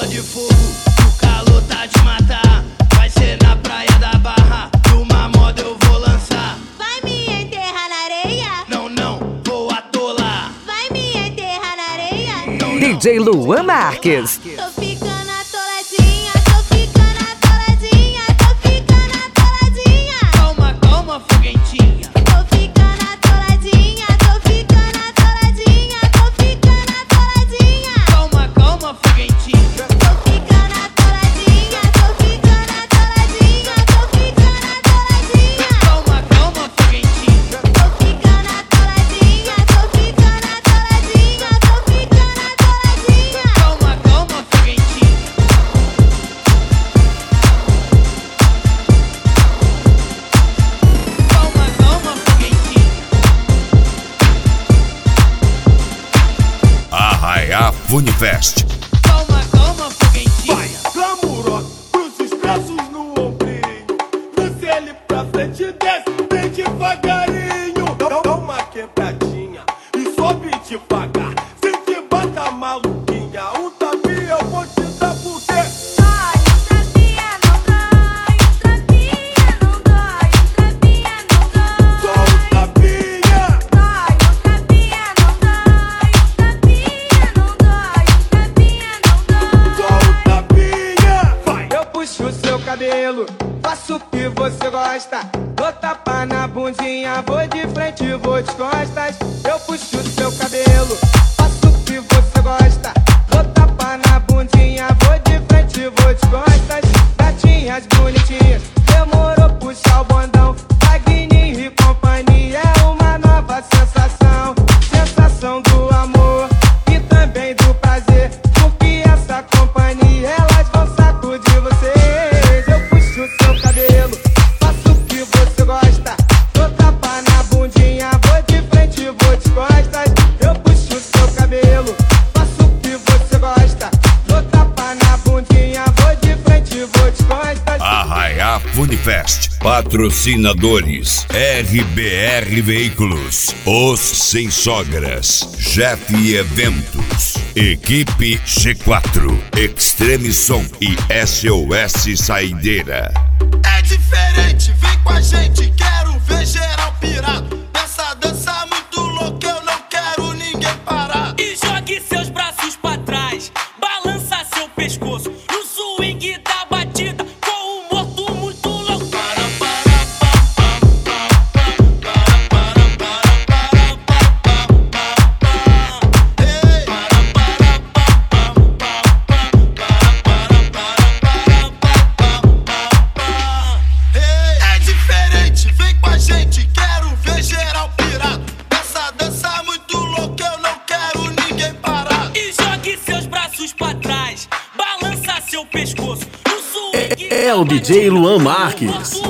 bola de fogo, o calor tá de matar. Vai ser na praia da Barra, numa moda eu vou lançar. Vai me enterrar na areia? Não, não, vou atolar. Vai me enterrar na areia? Não, DJ Luan Marques. Tô ficando atoladinha, tô ficando atoladinha, tô ficando atoladinha. Calma, calma, foguentinha. Tô ficando atoladinha, tô ficando atoladinha, tô ficando atoladinha. Calma, calma, foguentinha. Tô ficando atoladinha, tô ficando atoladinha, tô ficando atoladinha. Calma, calma, foguentinha. Tô ficando atoladinha, tô ficando atoladinha, tô ficando atoladinha. Calma, calma, foguentinha. Calma, calma, foguentinha. Arraiá Funifest. Calma, calma, foguentinha. Glamurosa, cruzes braços no ombrinho. Você ali pra frente, desce bem devagarinho. Dá uma quebradinha e sobe devagar. Se te bata maluquinha, um tapinha eu vou te dar porque Ai, o trapinha não dói, o trapinha não dói, o trapinha não dói. só um tapinha. Dói, o trapinha não dói, o trapinha não dói, o trapinha não dói. Só um tapinha. Vai. Eu puxo o seu cabelo, faço o que você gosta. Dou tapa na bundinha, vou de frente, vou de costas. Eu puxo o seu cabelo, faço o que você gosta. Dou tapa na bundinha, vou de frente, vou de costas. Gatinhas bonitinhas, demorou puxar o bondão. Wagner e companhia é uma nova sensação. Sensação do amor e também do prazer. Porque essa companhia, elas vão sacudir vocês. Eu puxo o seu cabelo, faço o que você gosta. Dou tapa na bundinha, vou de frente, vou de costas. Eu puxo o seu cabelo, faço o que você gosta. Dou tapa na bundinha, vou de frente, vou de costas. Arraiá Funifest. Patrocinadores: RBR Veículos, Os Sem Sogras, Jeff Eventos, Equipe G4, Extreme Som e SOS Saideira. É diferente, vem com a gente, quero ver geral pirado. Nessa dança muito louca, eu não quero ninguém parar. E jogue seus braços pra trás, balança seu pescoço no swing da batida, com o morto muito louco. É diferente, vem com a gente, quero ver geral pirado. Nessa dança muito louca, eu não quero ninguém parar. E jogue seus braços pra trás, balança seu pescoço no swing É o DJ Luan Marques.